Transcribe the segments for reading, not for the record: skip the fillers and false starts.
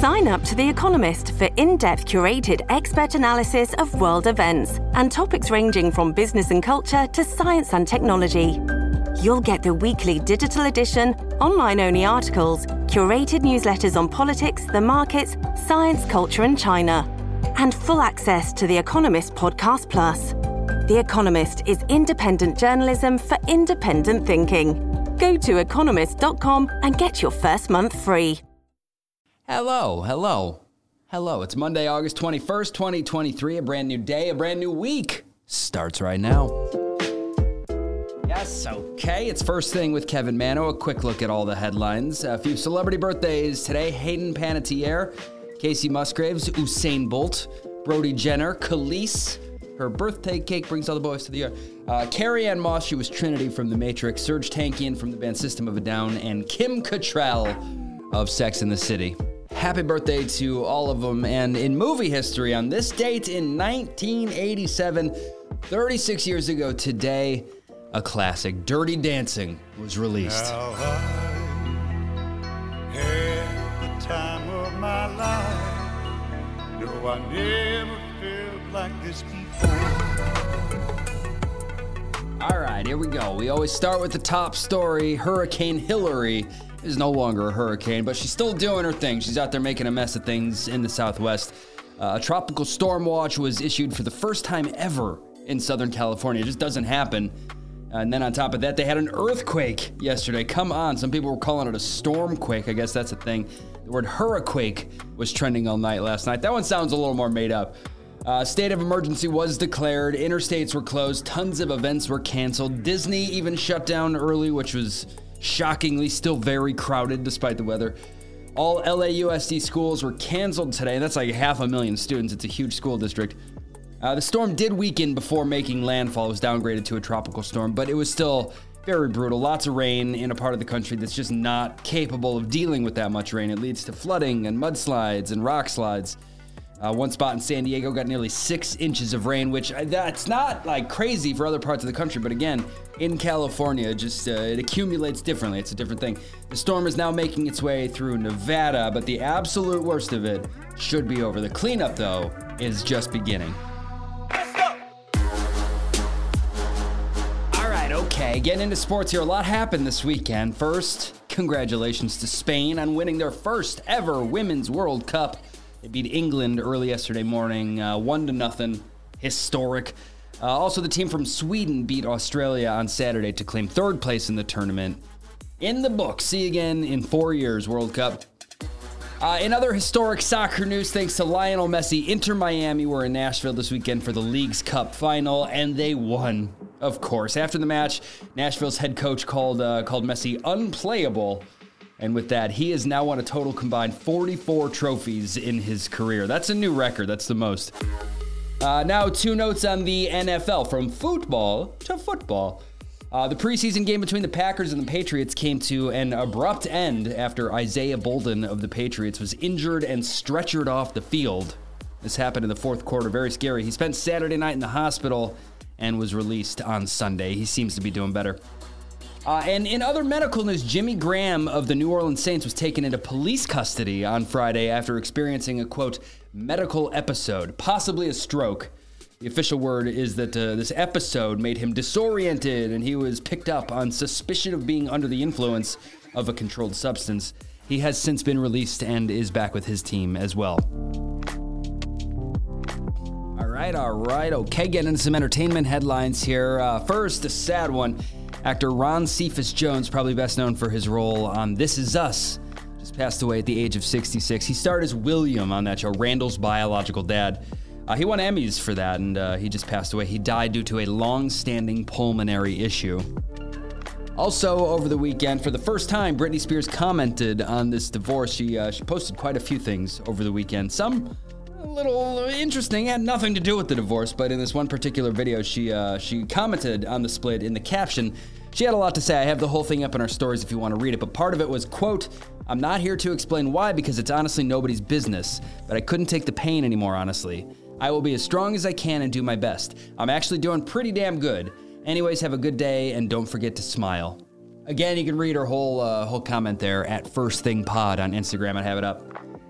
Sign up to The Economist for in-depth curated expert analysis of world events and topics ranging from business and culture to science and technology. You'll get the weekly digital edition, online-only articles, curated newsletters on politics, the markets, science, culture and China, and full access to The Economist Podcast Plus. The Economist is independent journalism for independent thinking. Go to economist.com and get your first month free. Hello. It's Monday, August 21st, 2023. A brand new day, a brand new week starts right now. Yes, okay. It's First Thing with Kevin Mano. A quick look at all the headlines. A few celebrity birthdays today. Hayden Panettiere, Casey Musgraves, Usain Bolt, Brody Jenner, Khalees. Her birthday cake brings all the boys to the yard. Carrie-Anne Moss, she was Trinity from The Matrix, Serge Tankian from the band System of a Down, and Kim Cattrall of Sex and the City. Happy birthday to all of them. And in movie history, on this date in 1987, 36 years ago today, a classic, Dirty Dancing, was released. How I had the time of my life. No, I never felt like this before. All right, here we go. We always start with the top story. Hurricane Hillary is no longer a hurricane, but she's still doing her thing. She's out there making a mess of things in the Southwest. A tropical storm watch was issued for the first time ever in Southern California. It just doesn't happen. And then on top of that, they had an earthquake yesterday. Come on, some people were calling it a stormquake. I guess that's a thing. The word hurricane was trending all night last night. That one sounds a little more made up. State of emergency was declared. Interstates were closed. Tons of events were canceled. Disney even shut down early, which was shockingly still very crowded despite the weather. All LAUSD schools were canceled today. That's like 500,000 students. It's a huge school district. The storm did weaken before making landfall. It was downgraded to a tropical storm, but it was still very brutal. Lots of rain in a part of the country that's just not capable of dealing with that much rain. It leads to flooding and mudslides and rock slides. One spot in San Diego got nearly 6 inches of rain, which that's not like crazy for other parts of the country. But again, in California, it accumulates differently. It's a different thing. The storm is now making its way through Nevada, but the absolute worst of it should be over. The cleanup, though, is just beginning. All right, okay. Getting into sports here. A lot happened this weekend. First, congratulations to Spain on winning their first ever Women's World Cup. They beat England early yesterday morning, 1-0, historic. Also, the team from Sweden beat Australia on Saturday to claim third place in the tournament. In the book, see you again in 4 years, World Cup. In other historic soccer news, thanks to Lionel Messi, Inter Miami were in Nashville this weekend for the League's Cup final, and they won, of course. After the match, Nashville's head coach called Messi unplayable. And with that, he has now won a total combined 44 trophies in his career. That's a new record. That's the most. Now, 2 notes on the NFL. From football to football. The preseason game between the Packers and the Patriots came to an abrupt end after Isaiah Bolden of the Patriots was injured and stretchered off the field. This happened in the fourth quarter. Very scary. He spent Saturday night in the hospital and was released on Sunday. He seems to be doing better. And in other medical news, Jimmy Graham of the New Orleans Saints was taken into police custody on Friday after experiencing a, quote, medical episode, possibly a stroke. The official word is that this episode made him disoriented and he was picked up on suspicion of being under the influence of a controlled substance. He has since been released and is back with his team as well. All right. Okay, getting into some entertainment headlines here. First, a sad one. Actor Ron Cephas Jones, probably best known for his role on This Is Us, just passed away at the age of 66. He starred as William on that show, Randall's biological dad. He won Emmys for that, and he just passed away. He died due to a long-standing pulmonary issue. Also, over the weekend, for the first time, Britney Spears commented on this divorce. She posted quite a few things over the weekend. Some a little interesting, had nothing to do with the divorce, but in this one particular video, she commented on the split in the caption. She had a lot to say. I have the whole thing up in our stories if you want to read it, but part of it was, quote, I'm not here to explain why because it's honestly nobody's business, but I couldn't take the pain anymore, honestly. I will be as strong as I can and do my best. I'm actually doing pretty damn good. Anyways, have a good day and don't forget to smile. Again, you can read her whole comment there at First Thing Pod on Instagram. I have it up.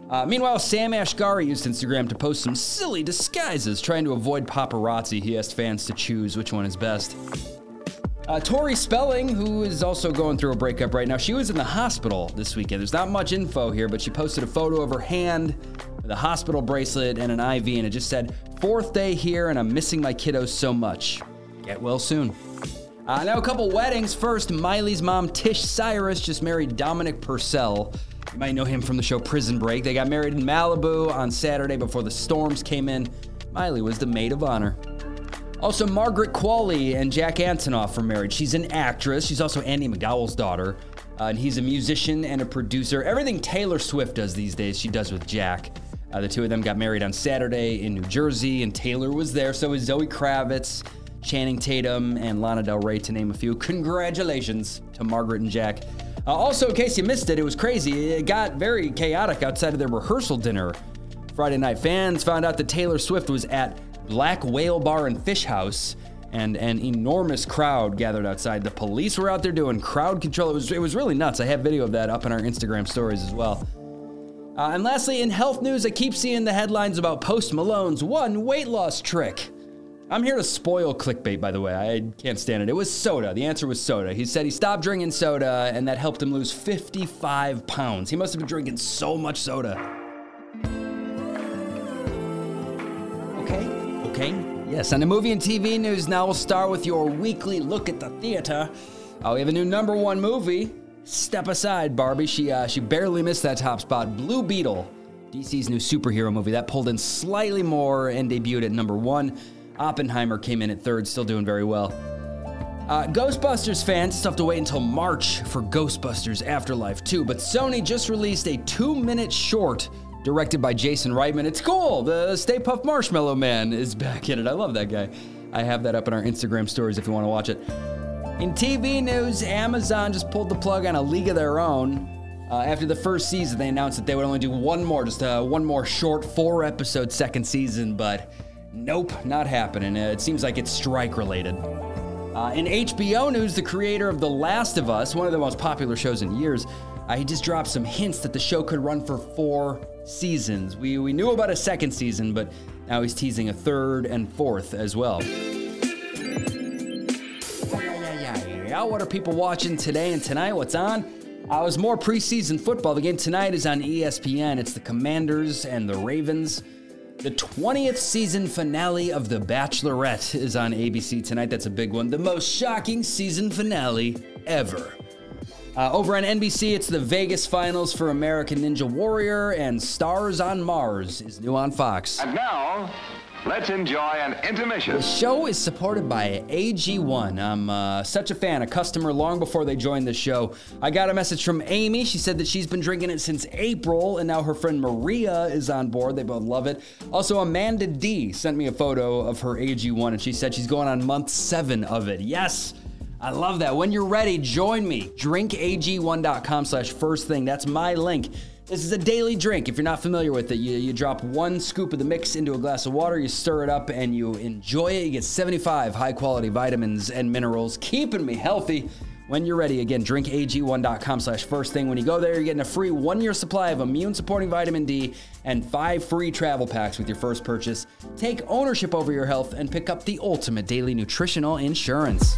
Meanwhile, Sam Asghari used Instagram to post some silly disguises, trying to avoid paparazzi. He asked fans to choose which one is best. Tori Spelling, who is also going through a breakup right now, she was in the hospital this weekend. There's not much info here, but she posted a photo of her hand with a hospital bracelet and an IV, and it just said, "4th day here, and I'm missing my kiddos so much. Get well soon." Now a couple weddings. First, Miley's mom, Tish Cyrus, just married Dominic Purcell. You might know him from the show Prison Break. They got married in Malibu on Saturday before the storms came in. Miley was the maid of honor. Also, Margaret Qualley and Jack Antonoff were married. She's an actress. She's also Andy McDowell's daughter. And he's a musician and a producer. Everything Taylor Swift does these days, she does with Jack. The two of them got married on Saturday in New Jersey, and Taylor was there. So was Zoe Kravitz, Channing Tatum, and Lana Del Rey, to name a few. Congratulations to Margaret and Jack. Also, in case you missed it, it was crazy. It got very chaotic outside of their rehearsal dinner Friday night. Fans found out that Taylor Swift was at Black Whale Bar and Fish House, and an enormous crowd gathered outside. The police were out there doing crowd control. It was really nuts. I have video of that up in our Instagram stories as well. And lastly, in health news, I keep seeing the headlines about Post Malone's one weight loss trick. I'm here to spoil clickbait, by the way. I can't stand it. It was soda. The answer was soda. He said he stopped drinking soda, and that helped him lose 55 pounds. He must have been drinking so much soda. Okay. Yes, on the movie and TV news now, we'll start with your weekly look at the theater. We have a new number one movie, Step Aside, Barbie. She barely missed that top spot. Blue Beetle, DC's new superhero movie. That pulled in slightly more and debuted at number one. Oppenheimer came in at third, still doing very well. Ghostbusters fans still have to wait until March for Ghostbusters Afterlife 2, but Sony just released a 2-minute short directed by Jason Reitman. It's cool. The Stay Puft Marshmallow Man is back in it. I love that guy. I have that up in our Instagram stories if you want to watch it. In TV news, Amazon just pulled the plug on A League of Their Own. After the first season, they announced that they would only do one more short 4-episode second season, but nope, not happening. It seems like it's strike-related. In HBO news, the creator of The Last of Us, one of the most popular shows in years, he just dropped some hints that the show could run for 4 seasons. We knew about a second season, but now he's teasing a third and fourth as well. What are people watching today and tonight? What's on? It was more preseason football. The game tonight is on ESPN. It's the Commanders and the Ravens. The 20th season finale of The Bachelorette is on ABC tonight. That's a big one. The most shocking season finale ever. Over on NBC, it's the Vegas finals for American Ninja Warrior, and Stars on Mars is new on Fox. And now, let's enjoy an intermission. The show is supported by AG1. I'm such a fan, a customer long before they joined the show. I got a message from Amy. She said that she's been drinking it since April, and now her friend Maria is on board. They both love it. Also, Amanda D sent me a photo of her AG1, and she said she's going on month 7 of it. Yes! I love that. When you're ready, join me. drinkag1.com/firstthing. That's my link. This is a daily drink. If you're not familiar with it, you drop 1 scoop of the mix into a glass of water, you stir it up, and you enjoy it. You get 75 high-quality vitamins and minerals, keeping me healthy. When you're ready, again, drinkag1.com/firstthing. When you go there, you're getting a free 1-year supply of immune-supporting vitamin D and 5 free travel packs with your first purchase. Take ownership over your health and pick up the ultimate daily nutritional insurance.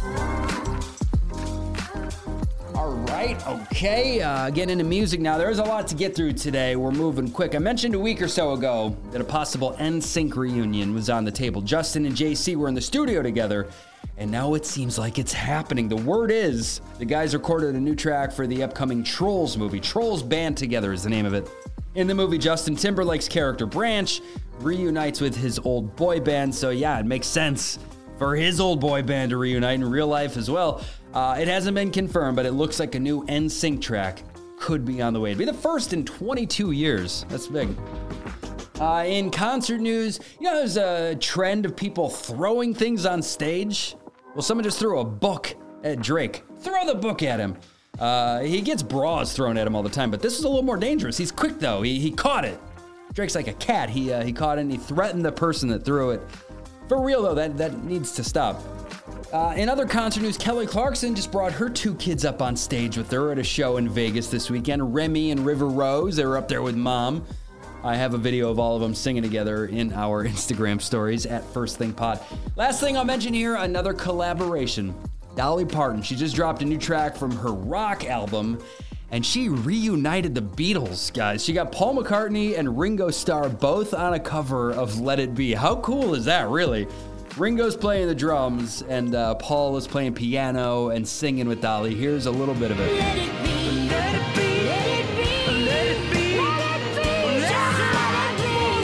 Okay, getting into music now. There's a lot to get through today. We're moving quick. I mentioned a week or so ago that a possible NSYNC reunion was on the table. Justin and JC were in the studio together, and now it seems like it's happening. The word is the guys recorded a new track for the upcoming Trolls movie. Trolls Band Together is the name of it. In the movie, Justin Timberlake's character Branch reunites with his old boy band, so yeah, it makes sense for his old boy band to reunite in real life as well. It hasn't been confirmed, but it looks like a new NSYNC track could be on the way. It'd be the first in 22 years. That's big. In concert news, there's a trend of people throwing things on stage. Well, someone just threw a book at Drake. Throw the book at him. He gets bras thrown at him all the time, but this was a little more dangerous. He's quick, though. He caught it. Drake's like a cat. He caught it, and he threatened the person that threw it. For real, though, that needs to stop. In other concert news, Kelly Clarkson just brought her 2 kids up on stage with her at a show in Vegas this weekend. Remy and River Rose, they were up there with Mom. I have a video of all of them singing together in our Instagram stories at First Thing Pod. Last thing I'll mention here, another collaboration. Dolly Parton, she just dropped a new track from her rock album, and she reunited the Beatles, guys. She got Paul McCartney and Ringo Starr both on a cover of Let It Be. How cool is that, really? Ringo's playing the drums, and Paul is playing piano and singing with Dolly. Here's a little bit of it. Let it be, let it be, let it be, let it be, let it be, just let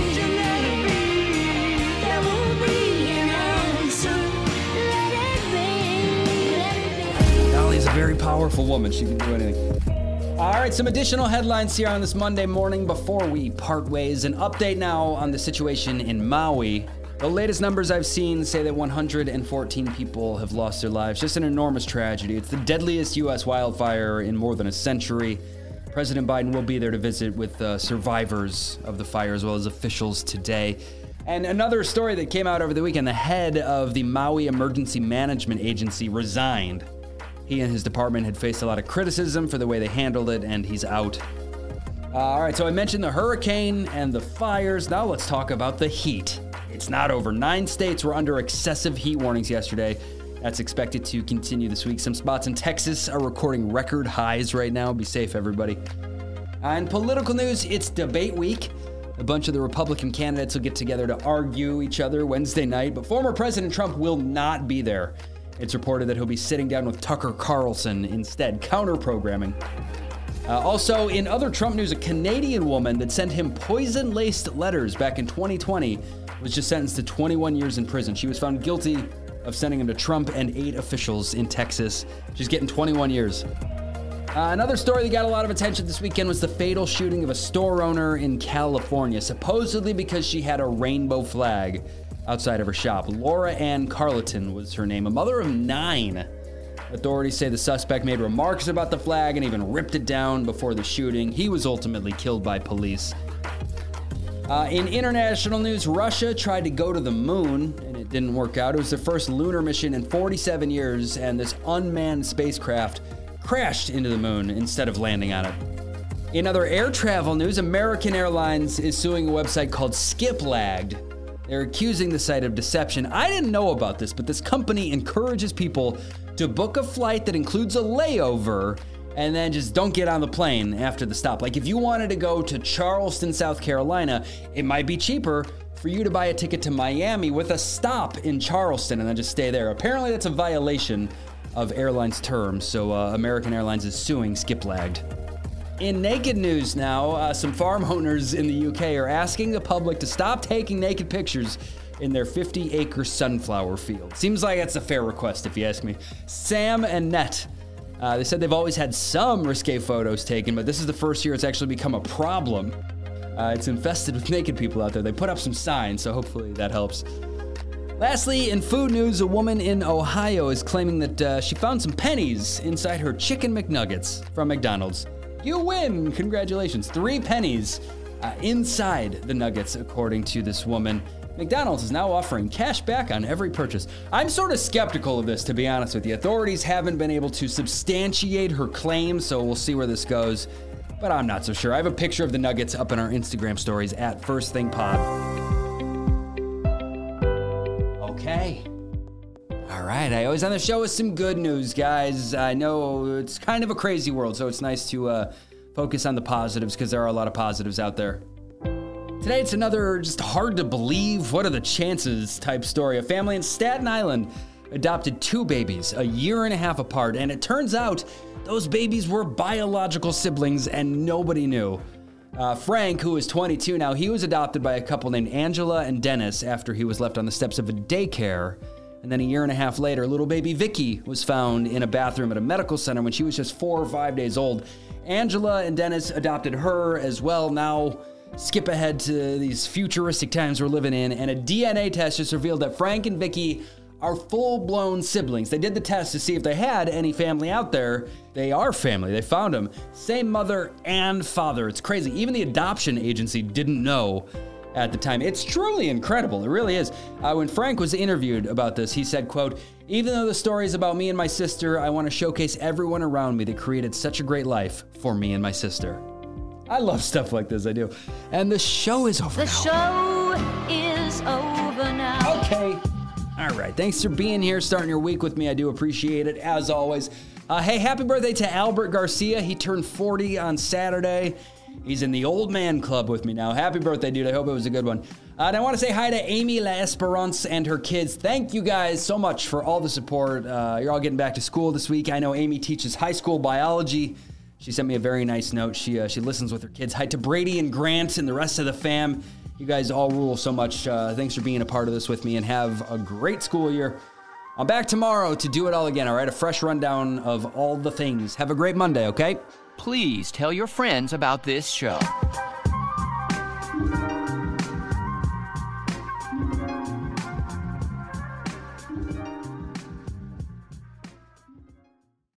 it be. There will be an answer. Let it be, let it be. Dolly's a very powerful woman. She can do anything. All right, some additional headlines here on this Monday morning before we part ways. An update now on the situation in Maui. The latest numbers I've seen say that 114 people have lost their lives. Just an enormous tragedy. It's the deadliest U.S. wildfire in more than a century. President Biden will be there to visit with survivors of the fire as well as officials today. And another story that came out over the weekend, the head of the Maui Emergency Management Agency resigned. He and his department had faced a lot of criticism for the way they handled it, and he's out. All right, so I mentioned the hurricane and the fires. Now let's talk about the heat. It's not over. 9 states were under excessive heat warnings yesterday. That's expected to continue this week. Some spots in Texas are recording record highs right now. Be safe, everybody. In political news, it's debate week. A bunch of the Republican candidates will get together to argue each other Wednesday night, but former President Trump will not be there. It's reported that he'll be sitting down with Tucker Carlson instead, counter-programming. Also, in other Trump news, a Canadian woman that sent him poison-laced letters back in 2020 was just sentenced to 21 years in prison. She was found guilty of sending them to Trump and 8 officials in Texas. She's getting 21 years. Another story that got a lot of attention this weekend was the fatal shooting of a store owner in California, supposedly because she had a rainbow flag outside of her shop. Laura Ann Carleton was her name, a mother of 9. Authorities say the suspect made remarks about the flag and even ripped it down before the shooting. He was ultimately killed by police. In international news, Russia tried to go to the moon, and it didn't work out. It was their first lunar mission in 47 years, and this unmanned spacecraft crashed into the moon instead of landing on it. In other air travel news, American Airlines is suing a website called Skiplagged. They're accusing the site of deception. I didn't know about this, but this company encourages people to book a flight that includes a layover and then just don't get on the plane after the stop. Like if you wanted to go to Charleston, South Carolina, it might be cheaper for you to buy a ticket to Miami with a stop in Charleston and then just stay there. Apparently that's a violation of airlines' terms, so American Airlines is suing Skiplagged. In naked news now, some farm owners in the UK are asking the public to stop taking naked pictures in their 50-acre sunflower field. Seems like that's a fair request, if you ask me. Sam and Nett, they said they've always had some risque photos taken, but this is the first year it's actually become a problem. It's infested with naked people out there. They put up some signs, so hopefully that helps. Lastly, in food news, a woman in Ohio is claiming that she found some pennies inside her Chicken McNuggets from McDonald's. You win! Congratulations. 3 pennies inside the nuggets, according to this woman. McDonald's is now offering cash back on every purchase. I'm sort of skeptical of this, to be honest with you. Authorities haven't been able to substantiate her claim, so we'll see where this goes. But I'm not so sure. I have a picture of the nuggets up in our Instagram stories at First Thing Pod. Okay. All right, I always on the show with some good news, guys. I know it's kind of a crazy world, so it's nice to focus on the positives because there are a lot of positives out there. Today, it's another just hard to believe, what are the chances type story. A family in Staten Island adopted 2 babies a year and a half apart, and it turns out those babies were biological siblings and nobody knew. Frank, who is 22 now, he was adopted by a couple named Angela and Dennis after he was left on the steps of a daycare. And then a year and a half later, little baby Vicky was found in a bathroom at a medical center when she was just 4 or 5 days old. Angela and Dennis adopted her as well. Now, skip ahead to these futuristic times we're living in, and a DNA test just revealed that Frank and Vicky are full-blown siblings. They did the test to see if they had any family out there. They are family. They found them. Same mother and father. It's crazy. Even the adoption agency didn't know at the time. It's truly incredible. It really is. When Frank was interviewed about this, he said, quote, "Even though the story is about me and my sister, I want to showcase everyone around me that created such a great life for me and my sister." I love stuff like this, I do. And the show is over The now. show is over now. Okay. All right. Thanks for being here, starting your week with me. I do appreciate it, as always. Hey, happy birthday to Albert Garcia. He turned 40 on Saturday. He's in the old man club with me now. Happy birthday, dude. I hope it was a good one. And I want to say hi to Amy La Esperance and her kids. Thank you guys so much for all the support. You're all getting back to school this week. I know Amy teaches high school biology. She sent me a very nice note. She listens with her kids. Hi to Brady and Grant and the rest of the fam. You guys all rule so much. Thanks for being a part of this with me, and have a great school year. I'm back tomorrow to do it all again, all right? A fresh rundown of all the things. Have a great Monday, okay? Please tell your friends about this show.